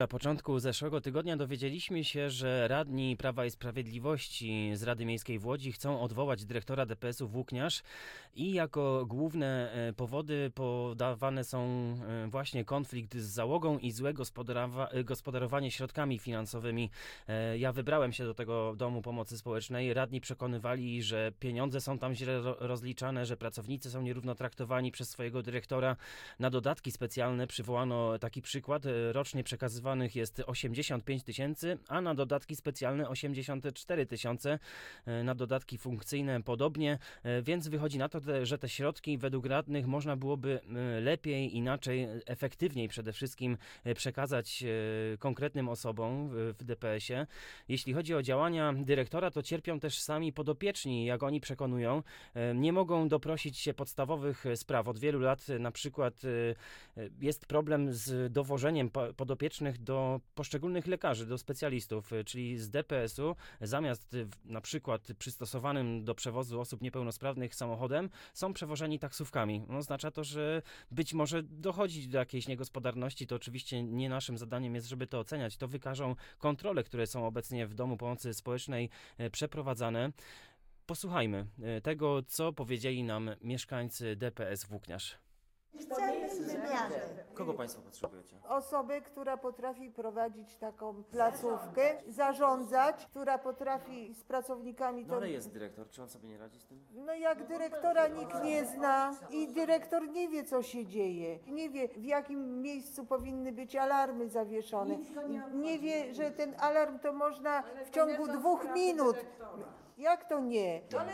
Na początku zeszłego tygodnia dowiedzieliśmy się, że radni Prawa i Sprawiedliwości z Rady Miejskiej w Łodzi chcą odwołać dyrektora DPS-u Włókniarz i jako główne powody podawane są właśnie konflikt z załogą i złe gospodarowanie środkami finansowymi. Ja wybrałem się do tego Domu Pomocy Społecznej. Radni przekonywali, że pieniądze są tam źle rozliczane, że pracownicy są nierówno traktowani przez swojego dyrektora. Na dodatki specjalne przywołano taki przykład. Rocznie przekazywanych jest 85 000, a na dodatki specjalne 84 000, na dodatki funkcyjne podobnie, więc wychodzi na to, że te środki według radnych można byłoby lepiej, inaczej, efektywniej przede wszystkim przekazać konkretnym osobom w DPS-ie. Jeśli chodzi o działania dyrektora, to cierpią też sami podopieczni, jak oni przekonują. Nie mogą doprosić się podstawowych spraw. Od wielu lat na przykład jest problem z dowożeniem podopiecznych do poszczególnych lekarzy, do specjalistów, czyli z DPS-u zamiast na przykład przystosowanym do przewozu osób niepełnosprawnych samochodem są przewożeni taksówkami. Oznacza to, że być może dochodzi do jakiejś niegospodarności. To oczywiście nie naszym zadaniem jest, żeby to oceniać. To wykażą kontrole, które są obecnie w Domu Pomocy Społecznej przeprowadzane. Posłuchajmy tego, co powiedzieli nam mieszkańcy DPS Włókniarz. Chcemy zmiany. Kogo Państwo potrzebujecie? Osobę, która potrafi prowadzić taką placówkę, zarządzać, która potrafi z pracownikami... No ale jest dyrektor, czy on sobie nie radzi z tym? No jak dyrektora nikt nie zna i dyrektor nie wie, co się dzieje. Nie wie, w jakim miejscu powinny być alarmy zawieszone. Nie wie, że ten alarm to można w ciągu 2 minut. Jak to nie? Ale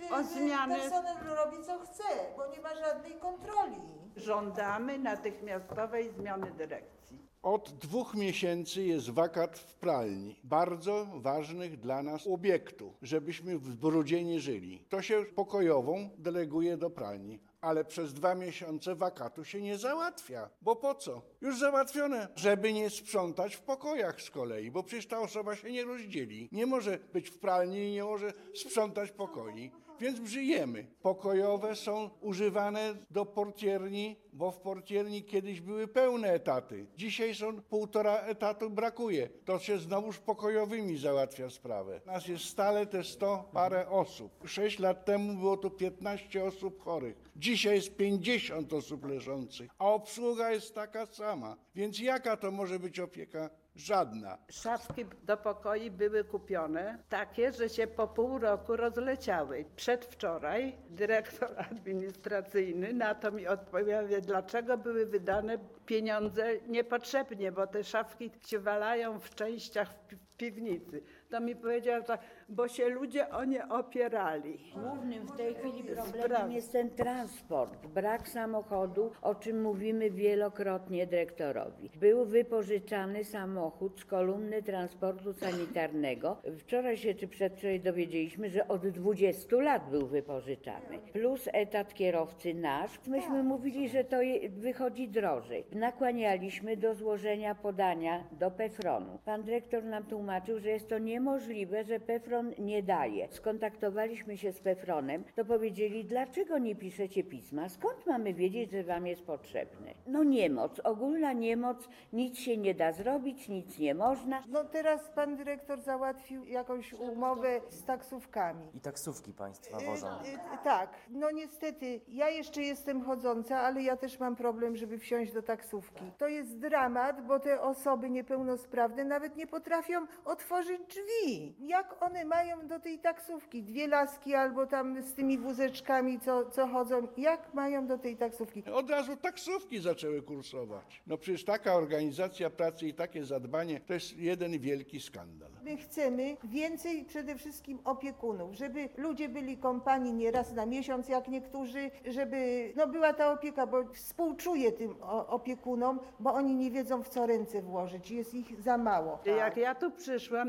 personel robi co chce, bo nie ma żadnej kontroli. Żądamy natychmiastowej zmiany dyrekcji. Od 2 miesięcy jest wakat w pralni, bardzo ważnych dla nas obiektów, żebyśmy w brudzie nie żyli. To się pokojową deleguje do pralni, ale przez 2 miesiące wakatu się nie załatwia. Bo po co? Już załatwione, żeby nie sprzątać w pokojach z kolei, bo przecież ta osoba się nie rozdzieli. Nie może być w pralni i nie może sprzątać pokoi. Więc żyjemy. Pokojowe są używane do portierni, bo w portierni kiedyś były pełne etaty. Dzisiaj są 1,5 etatu brakuje. To się znowuż pokojowymi załatwia sprawę. Nas jest stale te 100 parę osób. 6 lat temu było tu 15 osób chorych. Dzisiaj jest 50 osób leżących, a obsługa jest taka sama. Więc jaka to może być opieka? Żadna. Szafki do pokoi były kupione takie, że się po pół roku rozleciały. Przedwczoraj dyrektor administracyjny na to mi odpowiada, dlaczego były wydane pieniądze niepotrzebnie, bo te szafki się walają w częściach w piwnicy. To mi powiedział tak, bo się ludzie o nie opierali. Głównym w tej chwili problemem jest ten transport, brak samochodu, o czym mówimy wielokrotnie dyrektorowi. Był wypożyczany samochód z kolumny transportu sanitarnego. Wczoraj się czy przedwczoraj dowiedzieliśmy, że od 20 lat był wypożyczany. Plus etat kierowcy nasz. Myśmy mówili, że to wychodzi drożej. Nakłanialiśmy do złożenia podania do PFRON-u. Pan dyrektor nam tłumaczył, że jest to niemożliwe, że PFRON nie daje. Skontaktowaliśmy się z PFRON-em, to powiedzieli, dlaczego nie piszecie pisma? Skąd mamy wiedzieć, że wam jest potrzebny? No niemoc, ogólna niemoc, nic się nie da zrobić, nic nie można. No teraz pan dyrektor załatwił jakąś umowę z taksówkami. I taksówki Państwa wożą. Tak, no niestety, ja jeszcze jestem chodząca, ale ja też mam problem, żeby wsiąść do taksówki. To jest dramat, bo te osoby niepełnosprawne nawet nie potrafią otworzyć drzwi. Jak one mają do tej taksówki? 2 laski albo tam z tymi wózeczkami, co chodzą, jak mają do tej taksówki? Od razu taksówki zaczęły kursować. No przecież taka organizacja pracy i takie zadbanie to jest jeden wielki skandal. My chcemy więcej przede wszystkim opiekunów, żeby ludzie byli kompanii nie raz na miesiąc, jak niektórzy, żeby była ta opieka, bo współczuję tym opiekunom, bo oni nie wiedzą, w co ręce włożyć, jest ich za mało. Jak ja tu przyszłam, to tu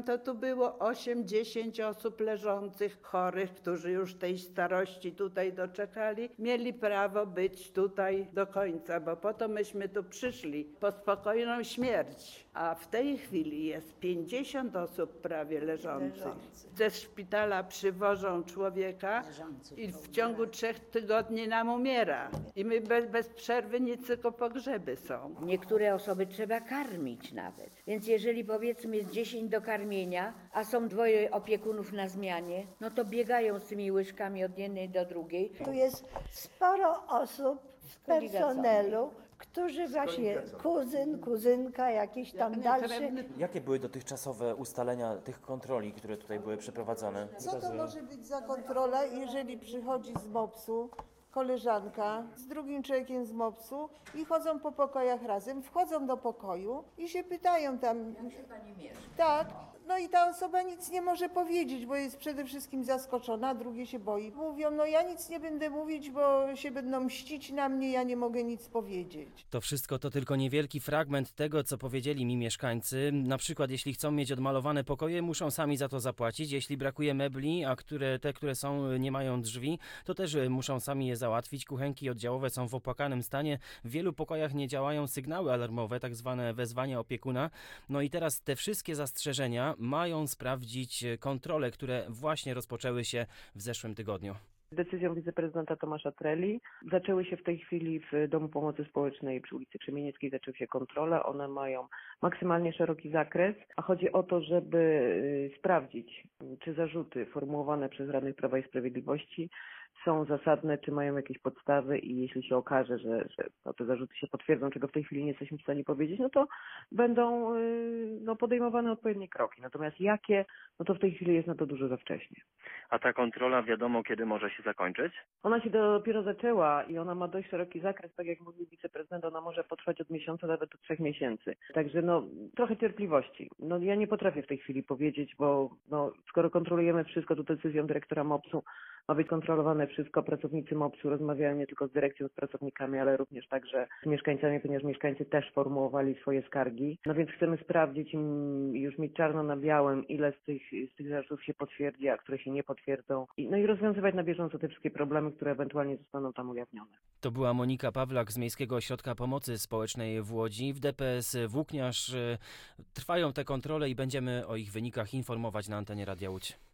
było 8-10 osób leżących, chorych, którzy już tej starości tutaj doczekali, mieli prawo być tutaj do końca, bo po to myśmy tu przyszli, po spokojną śmierć. A w tej chwili jest 50 osób prawie leżących. Ze szpitala przywożą człowieka i w ciągu 3 tygodni nam umiera. I my bez przerwy nic, tylko pogrzeby są. Niektóre osoby trzeba karmić nawet. Więc jeżeli powiedzmy jest 10 do karmienia, a są 2 opiekunów na zmianie, no to biegają z tymi łyżkami od jednej do drugiej. Tu jest sporo osób z personelu, którzy właśnie kuzyn, kuzynka, jakiś tam dalszy. Jakie były dotychczasowe ustalenia tych kontroli, które tutaj były przeprowadzane? Co to może być za kontrola, jeżeli przychodzi z MOPS-u koleżanka z drugim człowiekiem z MOPS-u i chodzą po pokojach razem, wchodzą do pokoju i się pytają tam, jak się pani mieszka? Tak, no i ta osoba nic nie może powiedzieć, bo jest przede wszystkim zaskoczona, a drugie się boi. Mówią, no ja nic nie będę mówić, bo się będą mścić na mnie, ja nie mogę nic powiedzieć. To wszystko to tylko niewielki fragment tego, co powiedzieli mi mieszkańcy. Na przykład, jeśli chcą mieć odmalowane pokoje, muszą sami za to zapłacić. Jeśli brakuje mebli, a te, które są, nie mają drzwi, to też muszą sami je załatwić. Kuchenki oddziałowe są w opłakanym stanie. W wielu pokojach nie działają sygnały alarmowe, tak zwane wezwania opiekuna. No i teraz te wszystkie zastrzeżenia mają sprawdzić kontrole, które właśnie rozpoczęły się w zeszłym tygodniu. Decyzją wiceprezydenta Tomasza Treli zaczęły się w tej chwili w Domu Pomocy Społecznej przy ulicy Krzemienieckiej zaczęły się kontrole. One mają maksymalnie szeroki zakres, a chodzi o to, żeby sprawdzić, czy zarzuty formułowane przez radnych Prawa i Sprawiedliwości są zasadne, czy mają jakieś podstawy i jeśli się okaże, że te zarzuty się potwierdzą, czego w tej chwili nie jesteśmy w stanie powiedzieć, no to będą podejmowane odpowiednie kroki. Natomiast jakie, no to w tej chwili jest na to dużo za wcześnie. A ta kontrola wiadomo, kiedy może się zakończyć? Ona się dopiero zaczęła i ona ma dość szeroki zakres, tak jak mówił wiceprezydent, ona może potrwać od miesiąca nawet do 3 miesięcy. Także trochę cierpliwości. Ja nie potrafię w tej chwili powiedzieć, bo skoro kontrolujemy wszystko, to decyzją dyrektora MOPS-u ma być kontrolowane wszystko. Pracownicy MOPS-u rozmawiają nie tylko z dyrekcją, z pracownikami, ale również także z mieszkańcami, ponieważ mieszkańcy też formułowali swoje skargi. Więc chcemy sprawdzić i już mieć czarno na białym, ile z tych zarzutów się potwierdzi, a które się nie potwierdzą. I rozwiązywać na bieżąco te wszystkie problemy, które ewentualnie zostaną tam ujawnione. To była Monika Pawlak z Miejskiego Ośrodka Pomocy Społecznej w Łodzi. W DPS Włókniarz trwają te kontrole i będziemy o ich wynikach informować na antenie Radia Łódź.